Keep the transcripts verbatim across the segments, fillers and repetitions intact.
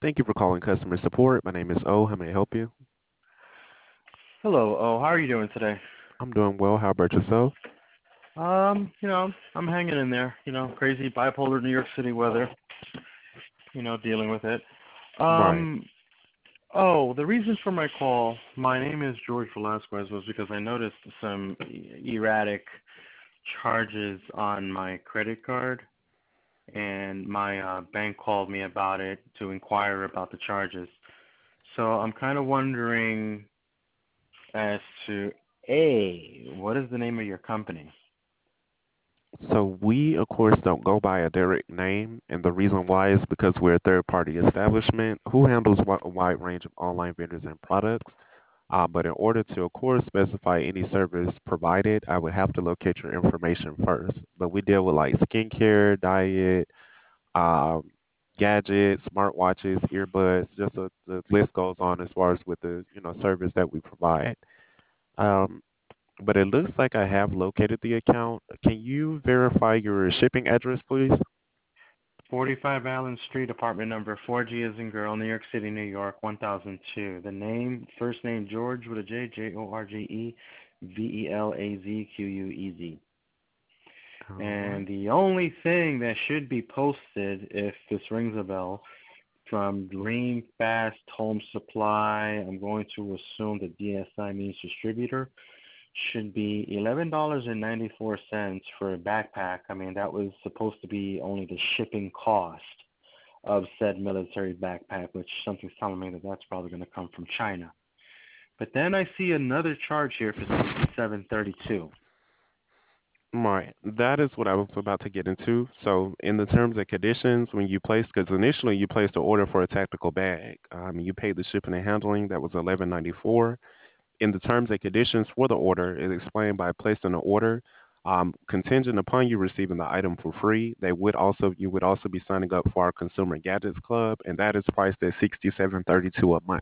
Thank you for calling customer support. My name is O. How may I help you? Hello. Oh, how are you doing today? I'm doing well. How about yourself? Um, you know, I'm hanging in there. You know, crazy bipolar New York City weather. You know, dealing with it. Right. Um, oh, the reason for my call, my name is George Velasquez, was because I noticed some e- erratic charges on my credit card, and my uh, bank called me about it to inquire about the charges. So I'm kind of wondering as to A, what is the name of your company? So we, of course, don't go by a direct name, and the reason why is because we're a third-party establishment who handles wi- a wide range of online vendors and products. Uh, but in order to, of course, specify any service provided, I would have to locate your information first. But we deal with like skincare, diet, um, gadgets, smartwatches, earbuds. Just a, the list goes on as far as with the you know service that we provide. Um, but it looks like I have located the account. Can you verify your shipping address, please? forty-five Allen Street, apartment number four G as in girl, New York City, New York, one thousand two. The name, first name George with a J, J O R G E, V E L A Z Q U E Z. All right. And the only thing that should be posted, if this rings a bell, from Dream Fast Home Supply, I'm going to assume the D S I means distributor, should be eleven dollars and ninety-four cents for a backpack. I mean, that was supposed to be only the shipping cost of said military backpack, which something's telling me that that's probably going to come from China. But then I see another charge here for sixty-seven thirty-two. Right. That is what I was about to get into. So, in the terms and conditions, when you placed, because initially you placed an order for a tactical bag, um, you paid the shipping and handling. That was eleven ninety four. In the terms and conditions for the order, it explained by placing an order, um, contingent upon you receiving the item for free. They would also you would also be signing up for our Consumer Gadgets Club, and that is priced at sixty seven thirty two a month.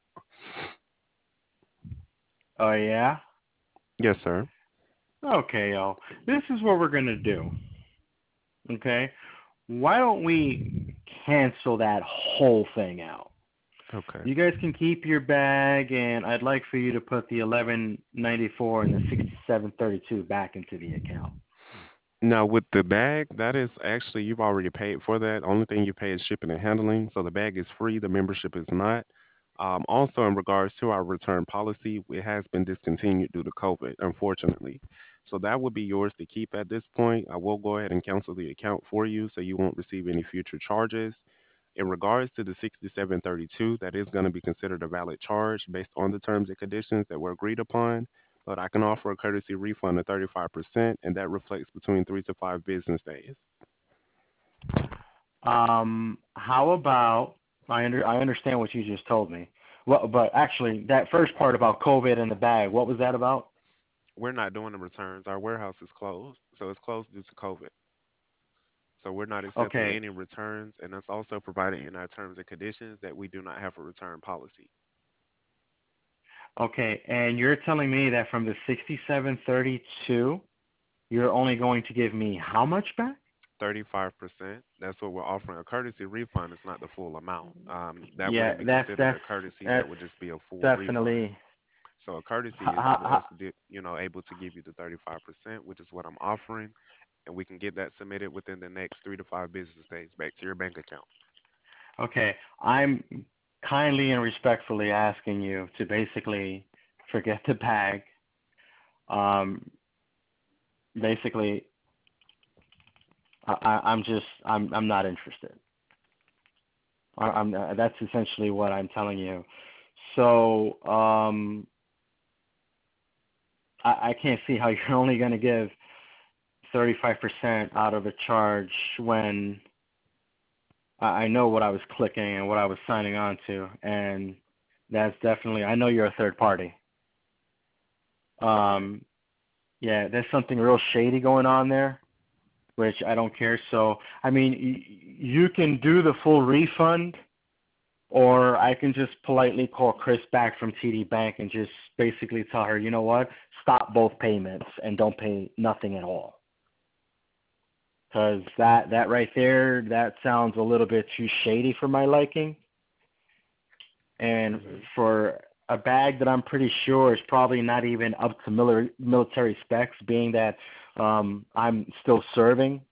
Oh, yeah? Yes, sir. Okay, yo. This is what we're going to do, okay? Why don't we cancel that whole thing out? Okay. You guys can keep your bag, and I'd like for you to put the eleven ninety-four and the sixty-seven thirty-two back into the account. Now with the bag, that is actually you've already paid for that. Only thing you pay is shipping and handling. So the bag is free. The membership is not. Um, also, in regards to our return policy, it has been discontinued due to COVID, unfortunately. So that would be yours to keep at this point. I will go ahead and cancel the account for you, so you won't receive any future charges. In regards to the sixty-seven thirty-two, that is going to be considered a valid charge based on the terms and conditions that were agreed upon. But I can offer a courtesy refund of thirty-five percent, and that reflects between three to five business days. Um, how about I under I understand what you just told me. Well, but actually, that first part about COVID and the bag, what was that about? We're not doing the returns. Our warehouse is closed, so it's closed due to COVID. So we're not accepting Okay, any returns, and that's also provided in our terms and conditions that we do not have a return policy. okay, and you're telling me that from the sixty-seven thirty-two, you're only going to give me how much back? thirty-five percent. That's what we're offering. A courtesy refund is not the full amount. Um, that Yeah, wouldn't be that's considered that's a courtesy. That that's would just be a full refund. definitely. So a courtesy is Ha, us, you know, able to give you the thirty-five percent, which is what I'm offering, and we can get that submitted within the next three to five business days back to your bank account. Okay, I'm kindly and respectfully asking you to basically forget the bag. Um, basically, I, I- I'm just I'm I'm not interested. I, I'm that's essentially what I'm telling you. So um, I, I can't see how you're only going to give thirty-five percent out of a charge when I, I know what I was clicking and what I was signing on to, and that's definitely I know you're a third party. Okay. Um, yeah, there's something real shady going on there, which I don't care. So I mean, y- you can do the full refund. Or I can just politely call Chris back from T D Bank and just basically tell her, you know what, stop both payments and don't pay nothing at all. Because that, that right there, that sounds a little bit too shady for my liking. and Mhm. for a bag that I'm pretty sure is probably not even up to mili- military specs, being that um, I'm still serving.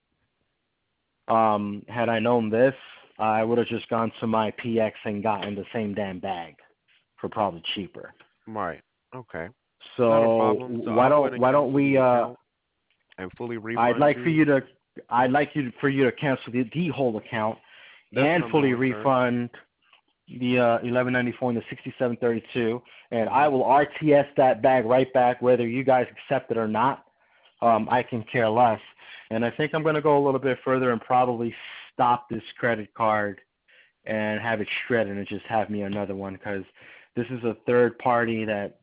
Um, had I known this, I would have just gone to my P X and gotten the same damn bag for probably cheaper. Right. Okay. Not a So problem. So why I'll go ahead don't and why don't cancel we? the Uh, account and fully I'd refund like for you. you to I'd like you for you to cancel the, the whole account That's what and I'm fully doing, sir. refund the uh, eleven ninety-four and the sixty-seven thirty-two, and I Mhm. will R T S that bag right back, whether you guys accept it or not. Um, I can care less. And I think I'm going to go a little bit further and probably stop this credit card and have it shredded and just have me another one because this is a third party that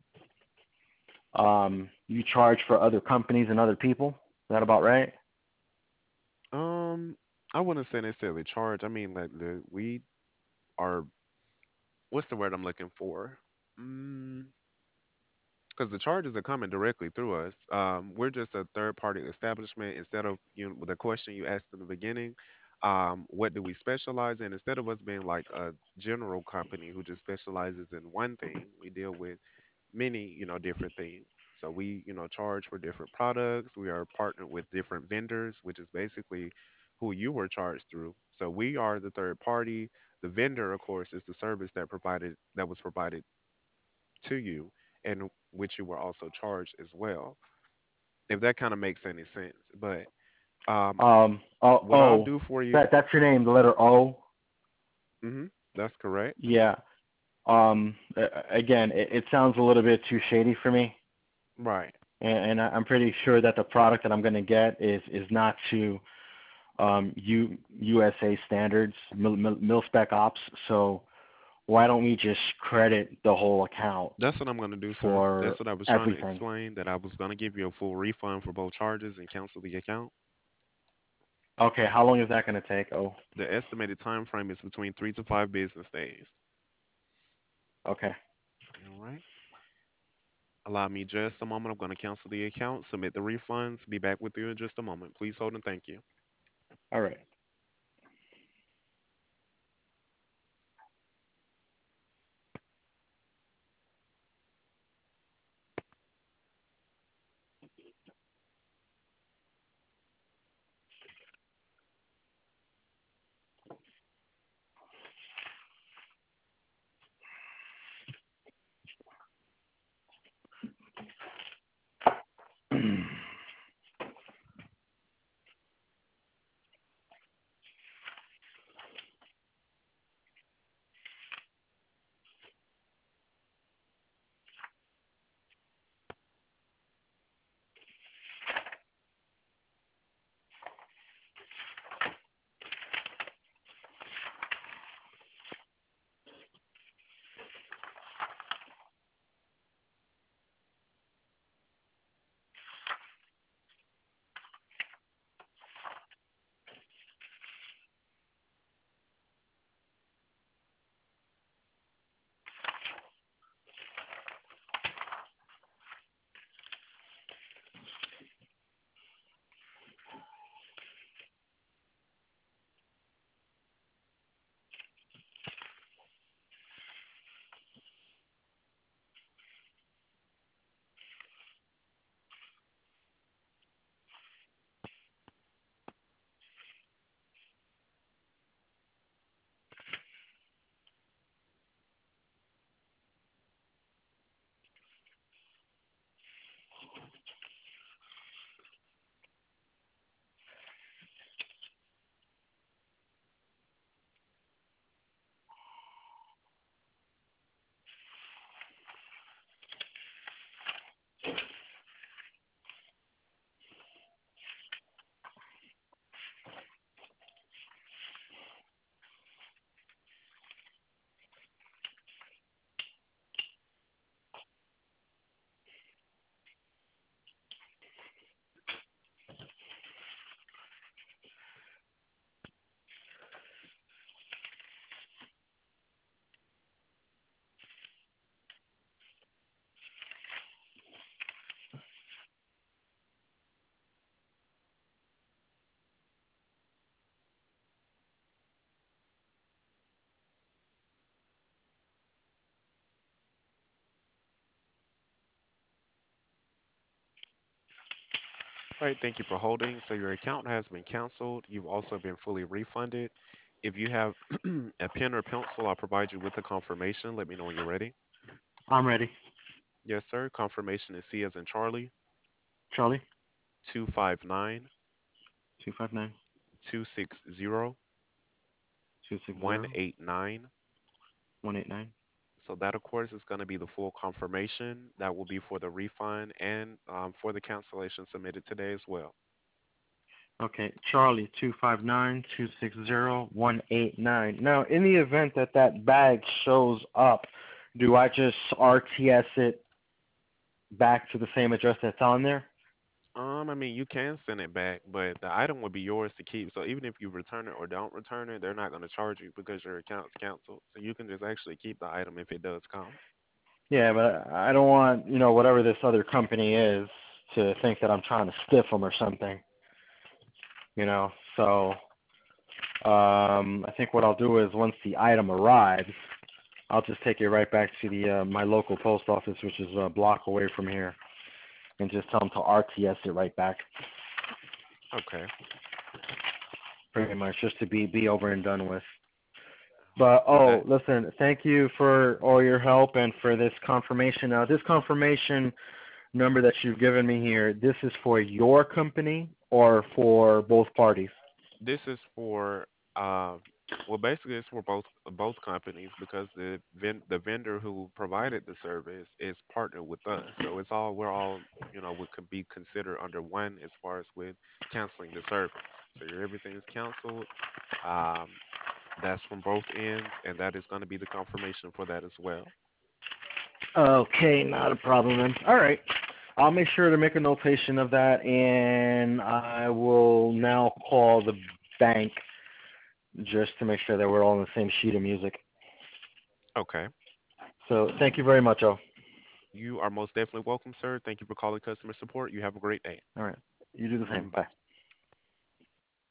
um, you charge for other companies and other people. Is that about right? Um, I wouldn't say necessarily charge. I mean, like the we are. What's the word I'm looking for? Mm, because the charges are coming directly through us. Um, we're just a third party establishment. Instead of you know, the question you asked in the beginning, um, what do we specialize in? Instead of us being like a general company who just specializes in one thing, we deal with many, you know, different things. So we, you know, charge for different products. We are partnered with different vendors, which is basically who you were charged through. So we are the third party. The vendor, of course, is the service that provided that was provided to you and which you were also charged as well. If that kind of makes any sense. But um, Um, oh, what I'll oh, do for you, that that's your name, the letter O. hmm that's correct. Yeah. Um, a- again, it, it sounds a little bit too shady for me, Right. and, and I- I'm pretty sure that the product that I'm going to get is is not to um, U, U S A standards, mil, mil, mil spec ops. So why don't we just credit the whole account That's what I'm going to do, sir. That's for what I was trying to everything? explain, that I was going to give you a full refund for both charges and cancel the account. Okay, how long is that going to take? Oh, The estimated time frame is between three to five business days. okay. All right. Allow me just a moment. I'm going to cancel the account, submit the refunds, be back with you in just a moment. Please hold and thank you. All right. All right, thank you for holding. So your account has been canceled. You've also been fully refunded. If you have a pen or pencil, I'll provide you with the confirmation. Let me know when you're ready. I'm ready. Yes, sir. Confirmation is C as in Charlie, Charlie, two five nine two five nine two six zero two six one zero eight nine. one eight nine. So that, of course, is going to be the full confirmation. That will be for the refund and um, for the cancellation submitted today as well. Okay, Charlie, two five nine two six zero one eight nine. Now, in the event that that bag shows up, do I just R T S it back to the same address that's on there? Um, I mean, you can send it back, but the item will be yours to keep. So even if you return it or don't return it, they're not going to charge you because your account's canceled. So you can just actually keep the item if it does come. Yeah, but I don't want, you know, whatever this other company is to think that I'm trying to stiff them or something, you know. So um, I think what I'll do is once the item arrives, I'll just take it right back to the uh, my local post office, which is a block away from here, and just tell them to R T S it right back, Okay. pretty much, just to be be over and done with. But Well, oh, that listen, thank you for all your help and for this confirmation. Now, this confirmation number that you've given me here, this is for your company or for both parties? this is for uh, well, basically it's for both both companies because the ven- the vendor who provided the service is partnered with us. So it's all we're all you know would could be considered under one as far as with canceling the service. So your everything is canceled. Um, That's from both ends, and that is going to be the confirmation for that as well. Okay, not a problem then. All right. I'll make sure to make a notation of that, and I will now call the bank just to make sure that we're all on the same sheet of music. Okay. So thank you very much, O. You are most definitely welcome, sir. Thank you for calling customer support. You have a great day. All right. You do the same. Mm, bye. Bye.